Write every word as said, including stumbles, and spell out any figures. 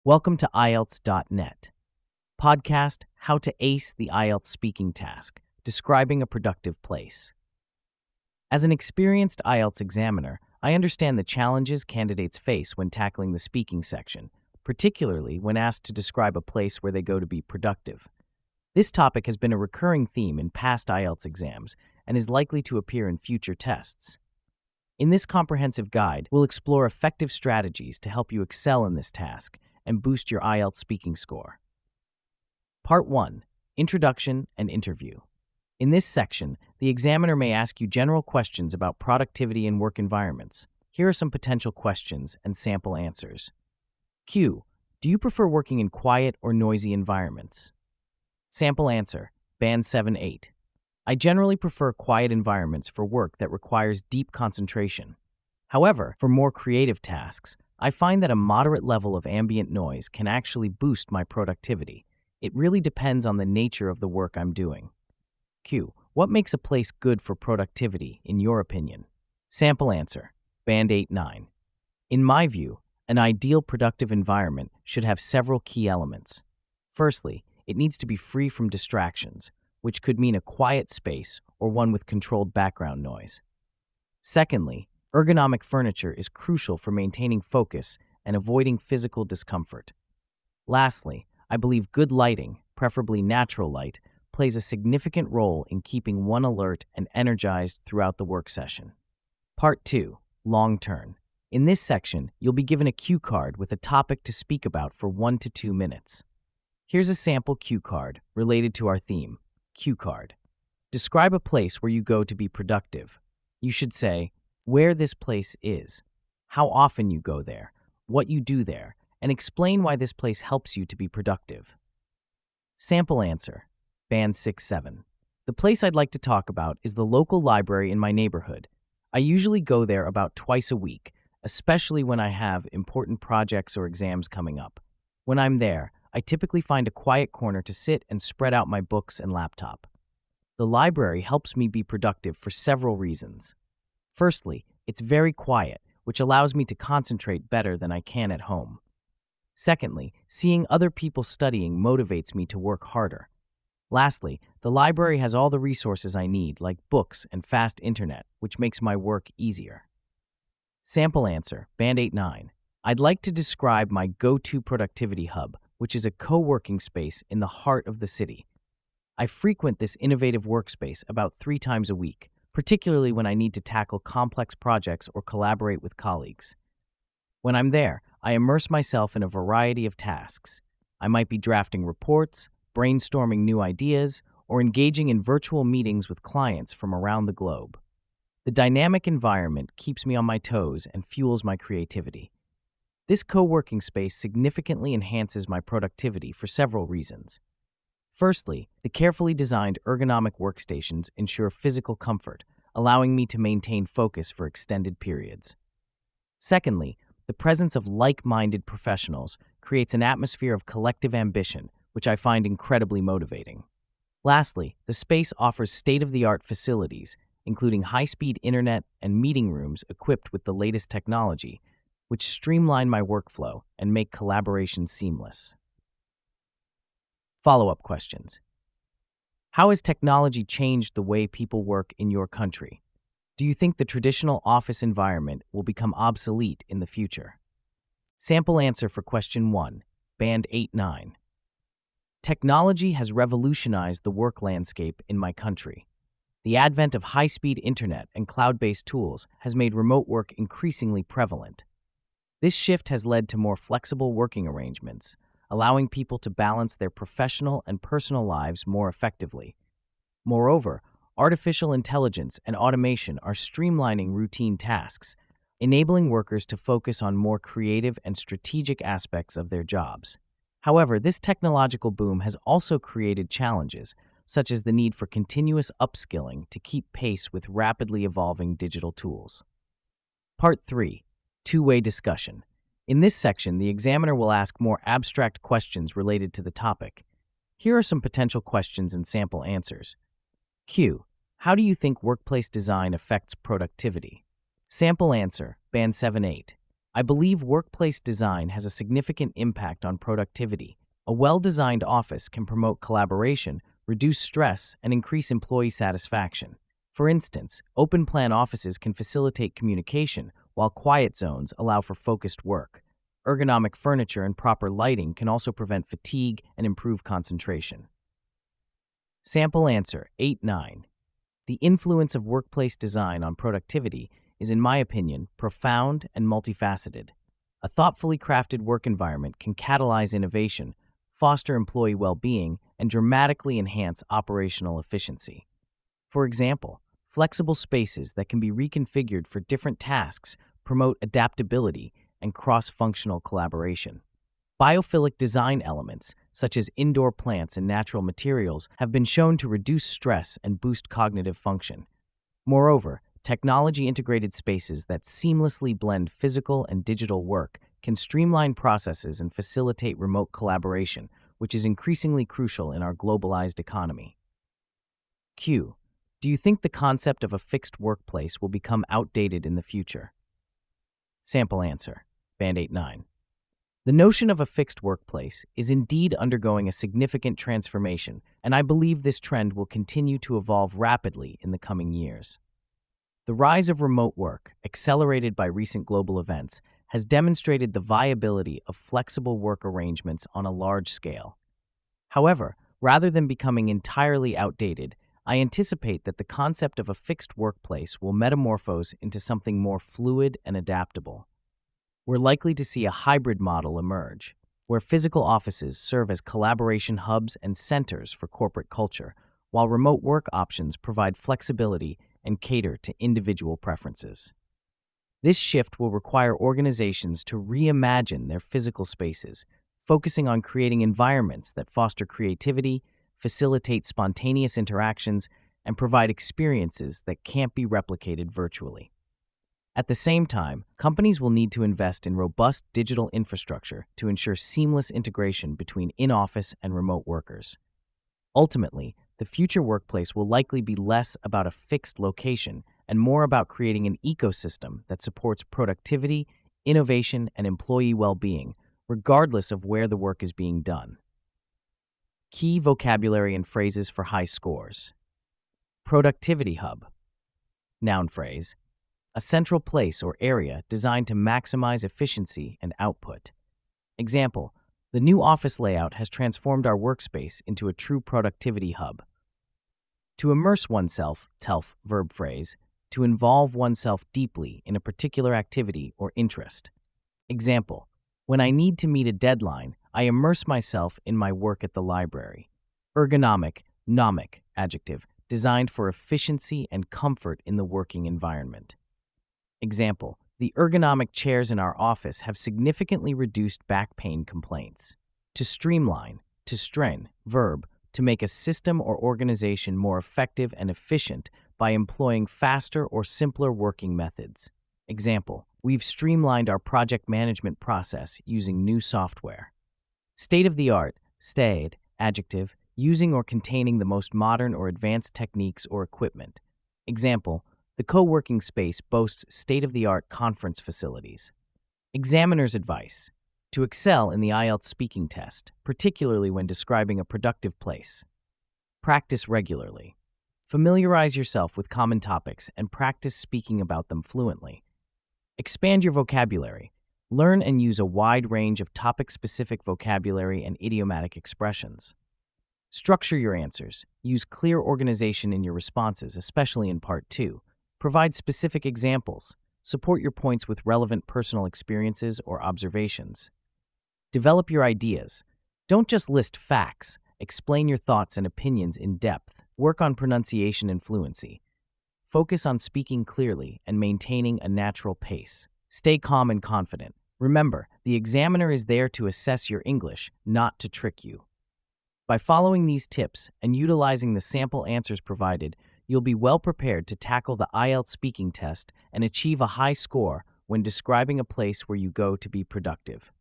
Welcome to I E L T S dot net. Podcast How to Ace the I E L T S Speaking Task, Describing a Productive Place. As an experienced I E L T S examiner, I understand the challenges candidates face when tackling the speaking section, particularly when asked to describe a place where they go to be productive. This topic has been a recurring theme in past I E L T S exams and is likely to appear in future tests. In this comprehensive guide, we'll explore effective strategies to help you excel in this task and boost your I E L T S speaking score. Part one. Introduction and Interview. In this section, the examiner may ask you general questions about productivity in work environments. Here are some potential questions and sample answers. Q. Do you prefer working in quiet or noisy environments? Sample answer, Band seven eight. I generally prefer quiet environments for work that requires deep concentration. However, for more creative tasks, I find that a moderate level of ambient noise can actually boost my productivity. It really depends on the nature of the work I'm doing. Q. What makes a place good for productivity, in your opinion? Sample answer, Band eight nine. In my view, an ideal productive environment should have several key elements. Firstly, it needs to be free from distractions, which could mean a quiet space or one with controlled background noise. Secondly, ergonomic furniture is crucial for maintaining focus and avoiding physical discomfort. Lastly, I believe good lighting, preferably natural light, plays a significant role in keeping one alert and energized throughout the work session. Part two. Long Turn. In this section, you'll be given a cue card with a topic to speak about for one to two minutes. Here's a sample cue card related to our theme, cue card. Describe a place where you go to be productive. You should say where this place is, how often you go there, what you do there, and explain why this place helps you to be productive. Sample answer, Band six seven. The place I'd like to talk about is the local library in my neighborhood. I usually go there about twice a week, especially when I have important projects or exams coming up. When I'm there, I typically find a quiet corner to sit and spread out my books and laptop. The library helps me be productive for several reasons. Firstly, it's very quiet, which allows me to concentrate better than I can at home. Secondly, seeing other people studying motivates me to work harder. Lastly, the library has all the resources I need, like books and fast internet, which makes my work easier. Sample answer, Band eight nine. I'd like to describe my go-to productivity hub, which is a co-working space in the heart of the city. I frequent this innovative workspace about three times a week, particularly when I need to tackle complex projects or collaborate with colleagues. When I'm there, I immerse myself in a variety of tasks. I might be drafting reports, brainstorming new ideas, or engaging in virtual meetings with clients from around the globe. The dynamic environment keeps me on my toes and fuels my creativity. This co-working space significantly enhances my productivity for several reasons. Firstly, the carefully designed ergonomic workstations ensure physical comfort, allowing me to maintain focus for extended periods. Secondly, the presence of like-minded professionals creates an atmosphere of collective ambition, which I find incredibly motivating. Lastly, the space offers state-of-the-art facilities, including high-speed internet and meeting rooms equipped with the latest technology, which streamline my workflow and make collaboration seamless. Follow-up questions. How has technology changed the way people work in your country? Do you think the traditional office environment will become obsolete in the future? Sample answer for question one, Band eight nine. Technology has revolutionized the work landscape in my country. The advent of high-speed internet and cloud-based tools has made remote work increasingly prevalent. This shift has led to more flexible working arrangements, allowing people to balance their professional and personal lives more effectively. Moreover, artificial intelligence and automation are streamlining routine tasks, enabling workers to focus on more creative and strategic aspects of their jobs. However, this technological boom has also created challenges, such as the need for continuous upskilling to keep pace with rapidly evolving digital tools. Part three. Two-way discussion. In this section, the examiner will ask more abstract questions related to the topic. Here are some potential questions and sample answers. Q. How do you think workplace design affects productivity? Sample answer, Band seven eight. I believe workplace design has a significant impact on productivity. A well-designed office can promote collaboration, reduce stress, and increase employee satisfaction. For instance, open-plan offices can facilitate communication, while quiet zones allow for focused work. Ergonomic furniture and proper lighting can also prevent fatigue and improve concentration. Sample answer eight nine. The influence of workplace design on productivity is, in my opinion, profound and multifaceted. A thoughtfully crafted work environment can catalyze innovation, foster employee well-being, and dramatically enhance operational efficiency. For example, flexible spaces that can be reconfigured for different tasks promote adaptability and cross-functional collaboration. Biophilic design elements, such as indoor plants and natural materials, have been shown to reduce stress and boost cognitive function. Moreover, technology-integrated spaces that seamlessly blend physical and digital work can streamline processes and facilitate remote collaboration, which is increasingly crucial in our globalized economy. Q. Do you think the concept of a fixed workplace will become outdated in the future? Sample answer, Band eight nine. The notion of a fixed workplace is indeed undergoing a significant transformation, and I believe this trend will continue to evolve rapidly in the coming years. The rise of remote work, accelerated by recent global events, has demonstrated the viability of flexible work arrangements on a large scale. However, rather than becoming entirely outdated, I anticipate that the concept of a fixed workplace will metamorphose into something more fluid and adaptable. We're likely to see a hybrid model emerge, where physical offices serve as collaboration hubs and centers for corporate culture, while remote work options provide flexibility and cater to individual preferences. This shift will require organizations to reimagine their physical spaces, focusing on creating environments that foster creativity, facilitate spontaneous interactions, and provide experiences that can't be replicated virtually. At the same time, companies will need to invest in robust digital infrastructure to ensure seamless integration between in-office and remote workers. Ultimately, the future workplace will likely be less about a fixed location and more about creating an ecosystem that supports productivity, innovation, and employee well-being, regardless of where the work is being done. Key vocabulary and phrases for high scores. Productivity hub. Noun phrase. A central place or area designed to maximize efficiency and output. Example, the new office layout has transformed our workspace into a true productivity hub. To immerse oneself, telf, verb phrase, to involve oneself deeply in a particular activity or interest. Example, when I need to meet a deadline, I immerse myself in my work at the library. Ergonomic, nomic, adjective, designed for efficiency and comfort in the working environment. Example, the ergonomic chairs in our office have significantly reduced back pain complaints. To streamline, to strain, verb, to make a system or organization more effective and efficient by employing faster or simpler working methods. Example, we've streamlined our project management process using new software. State-of-the-art, staid, adjective, using or containing the most modern or advanced techniques or equipment. Example, the co-working space boasts state-of-the-art conference facilities. Examiner's advice. To excel in the I E L T S speaking test, particularly when describing a productive place. Practice regularly. Familiarize yourself with common topics and practice speaking about them fluently. Expand your vocabulary. Learn and use a wide range of topic-specific vocabulary and idiomatic expressions. Structure your answers. Use clear organization in your responses, especially in Part two. Provide specific examples. Support your points with relevant personal experiences or observations. Develop your ideas. Don't just list facts. Explain your thoughts and opinions in depth. Work on pronunciation and fluency. Focus on speaking clearly and maintaining a natural pace. Stay calm and confident. Remember, the examiner is there to assess your English, not to trick you. By following these tips and utilizing the sample answers provided, you'll be well prepared to tackle the I E L T S speaking test and achieve a high score when describing a place where you go to be productive.